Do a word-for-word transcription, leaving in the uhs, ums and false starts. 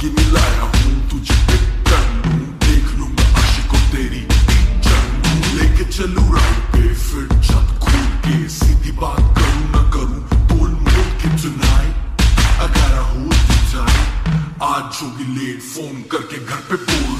की मिलाया हूँ तुझे पिक कर लूं, देख लूंगा आशिकों तेरी जन्म लेके चलूं राह पे फिर छत खोल के सीधी बात करूं ना करूं बोल मोल के tonight I gotta hold you tight आज होगी लेट फोन करके घर पे बोल